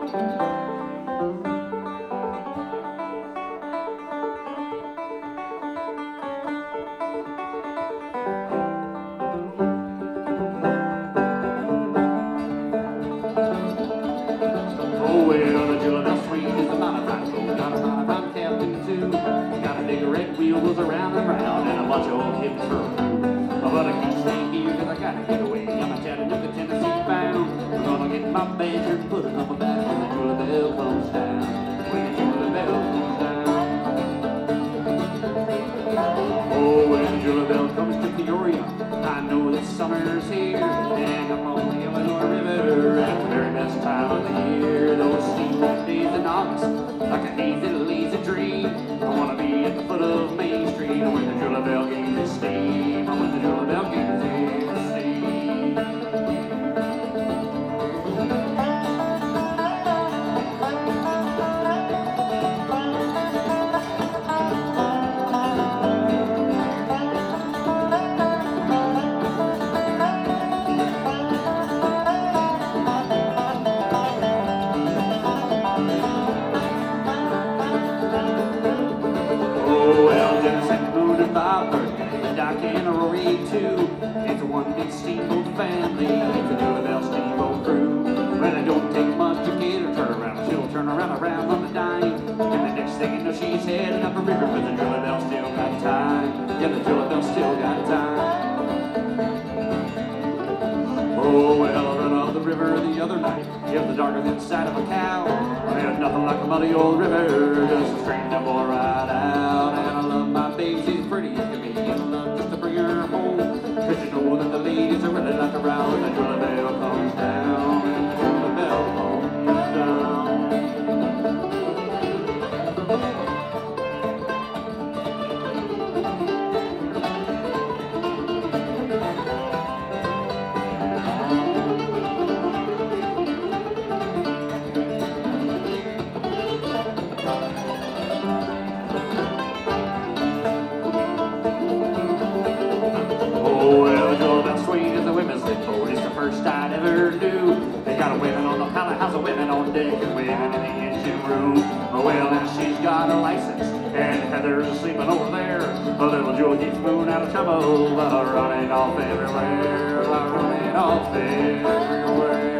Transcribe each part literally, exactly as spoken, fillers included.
Oh, well, the Julia Street is a modified boat. Got a modified captain, too. Got a big red wheel goes around and round, and a bunch of old hippies for a crew. Oh, but I can't stay here because I gotta get away. I'm a Chattanooga, Tennessee bound. We're gonna get my banjo and put it on my back when the Julia Bell comes down. When the Julia Bell comes down. Oh, when the Julia Bell comes to Peoria, I know that summer's here. And I'm on the Illinois River at the very best time of the year. Those steamboat days and nights, like a hazy, lazy dream. I wanna be at the foot of Main Street when the Julia Bell gains its steam. When the Julia Bell gains its steam. By birthday, Doc and Rory too. It's a one big steamboat family. It's a Julia Bell steamboat crew. Well, it don't take much to get her turn around. She'll turn around around on the dime. And the next thing you know, she's heading up a river, but the Julia Bell still got time. Yeah, the Julia Bell still got time. Oh, well, I ran off the river the other night. It was darker than the side of a cow. There's nothing like a muddy old river, just a stream to boy right out. And I love my baby, she's pretty as can be. And I love just to bring her home, cause you know that the ladies are really like around when the Julia Bell comes down. And the Julia Bell comes down. First I'd ever knew. They got a women on the pallet house, a women on deck, and women in the engine room. Well, and she's got a license, and Heather's sleeping over there. A little Julia keeps moving out of trouble, uh, running off everywhere, uh, running off everywhere.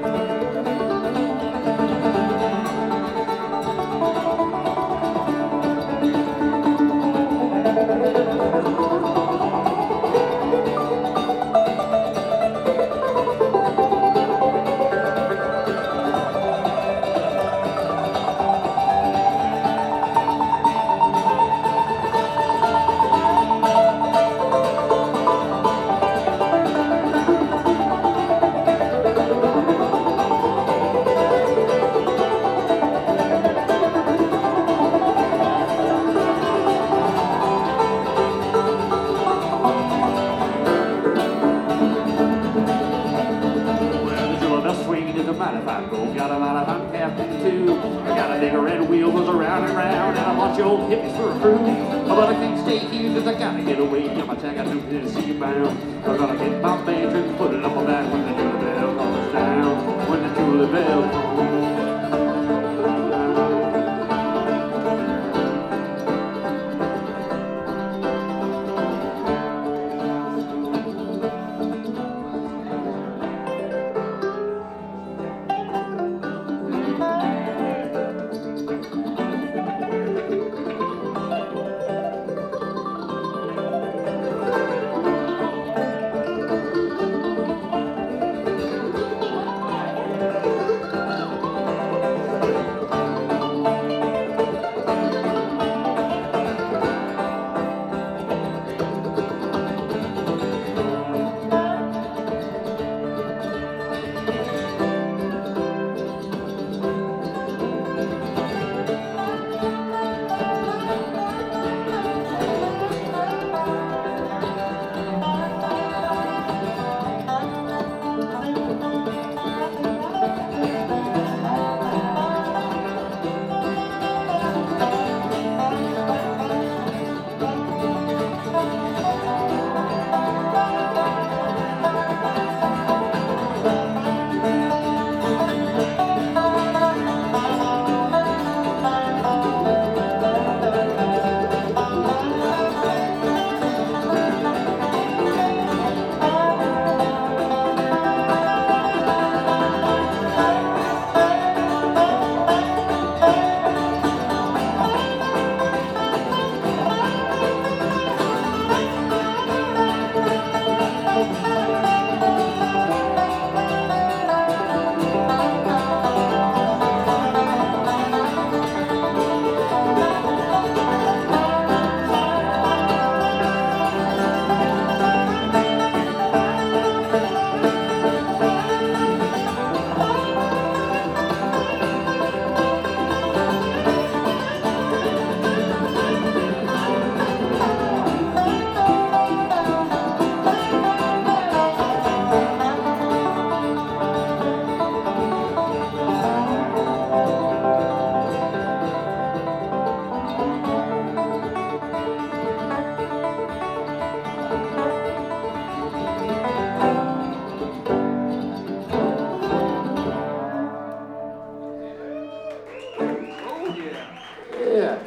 Got a lot of I'm captain too. I got a big red wheel goes around and round, and a bunch of old hippies for a crew. But I can't stay here cause I gotta get away. I'm a Chattanooga, Tennessee bound. I'm gonna get my banjo and put it up my back when the Julia Bell comes down. When the Julia Bell comes down.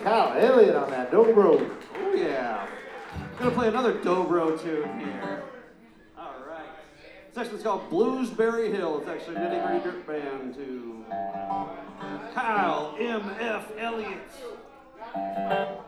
Kyle Elliott on that dobro. Oh yeah. Gonna play another dobro tune here. All right. This actually is called Bluesberry Hill. It's actually a nitty gritty dirt band to Kyle M F Elliott.